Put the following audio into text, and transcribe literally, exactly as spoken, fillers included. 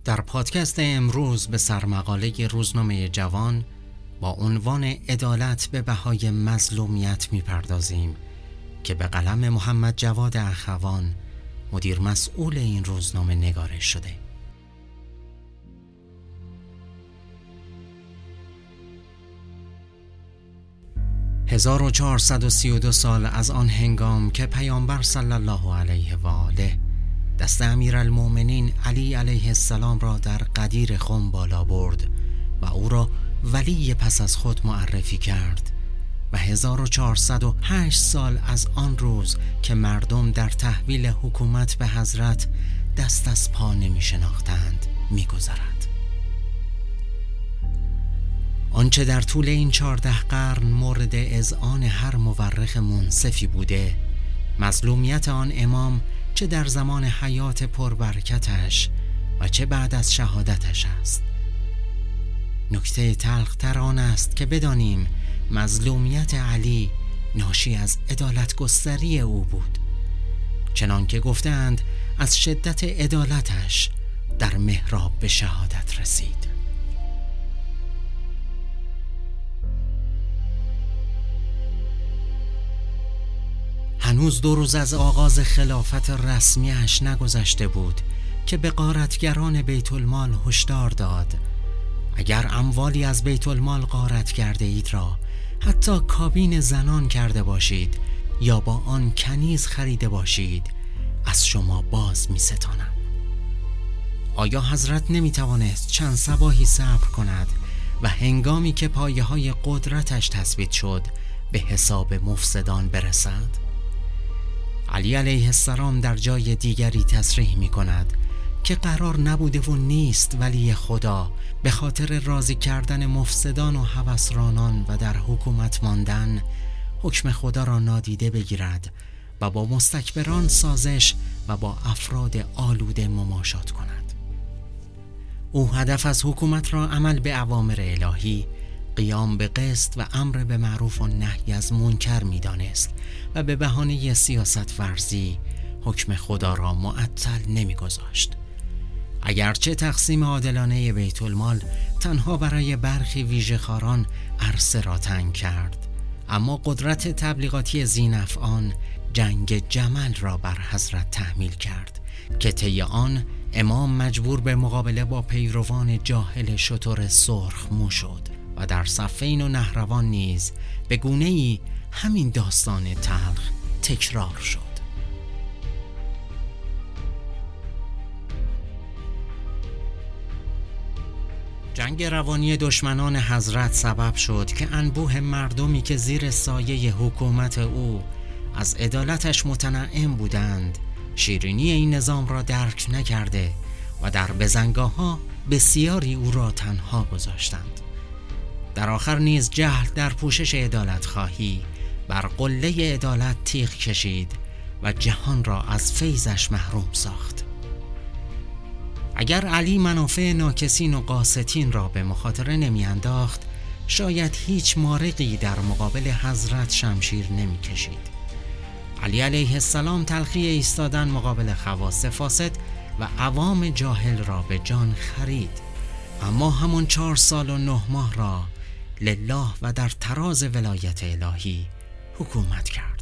در پادکست امروز به سرمقاله روزنامه جوان با عنوان عدالت به بهای مظلومیت می‌پردازیم که به قلم محمد جواد اخوان مدیر مسئول این روزنامه نگارش شده. هزار و چهارصد و سی و دو سال از آن هنگام که پیامبر صلی الله علیه و آله دست امیرالمؤمنین علی علیه السلام را در غدیر خم بالا برد و او را ولی پس از خود معرفی کرد و هزار و چهارصد و هشت سال از آن روز که مردم در تحویل حکومت به حضرت دست از پا نمی شناختند می گذرد. آنچه در طول این چهارده قرن مورد اذعان هر مورخ منصفی بوده، مظلومیت آن امام چه در زمان حیات پربرکتش و چه بعد از شهادتش است. نکته تلختر آن است که بدانیم مظلومیت علی ناشی از عدالت گستری او بود، چنان که گفتند از شدت عدالتش در محراب به شهادت رسید. هنوز دو روز از آغاز خلافت رسمیش نگذشته بود که به غارتگران بیت المال هشدار داد: اگر اموالی از بیت المال غارت کرده اید را حتی کابین زنان کرده باشید یا با آن کنیز خریده باشید، از شما باز می ستانم. آیا حضرت نمی توانست چند صباحی صبر کند و هنگامی که پایه های قدرتش تثبیت شد به حساب مفسدان برسد؟ علی علیه السلام در جای دیگری تصریح می کند که قرار نبوده و نیست ولی خدا به خاطر راضی کردن مفسدان و هوسرانان و در حکومت ماندن حکم خدا را نادیده بگیرد و با مستکبران سازش و با افراد آلوده مماشات کند. او هدف از حکومت را عمل به اوامر الهی، قیام به قسط و امر به معروف و نهی از منکر می دانست و به بهانه سیاست ورزی حکم خدا را معطل نمی گذاشت. اگرچه تقسیم عادلانه بیت المال تنها برای برخی ویژه‌خواران عرصه را تنگ کرد، اما قدرت تبلیغاتی ذینفعان جنگ جمل را بر حضرت تحمیل کرد که طی آن امام مجبور به مقابله با پیروان جاهل شتر سرخ مو شد و در صفین و نهروان نیز به گونه‌ای همین داستان تلخ تکرار شد. جنگ روانی دشمنان حضرت سبب شد که انبوه مردمی که زیر سایه حکومت او از عدالتش متنعم بودند شیرینی این نظام را درک نکرده و در بزنگاه‌ها بسیاری او را تنها گذاشتند. در آخر نیز جهل در پوشش عدالت خواهی بر قله عدالت تیغ کشید و جهان را از فیضش محروم ساخت. اگر علی منافع ناکسین و قاستین را به مخاطره نمی انداخت، شاید هیچ مارقی در مقابل حضرت شمشیر نمی کشید. علی علیه السلام تلخی ایستادن مقابل خواص فاسد و عوام جاهل را به جان خرید، اما همون چهار سال و نه ماه را لله و در تراز ولایت الهی حکومت کرد.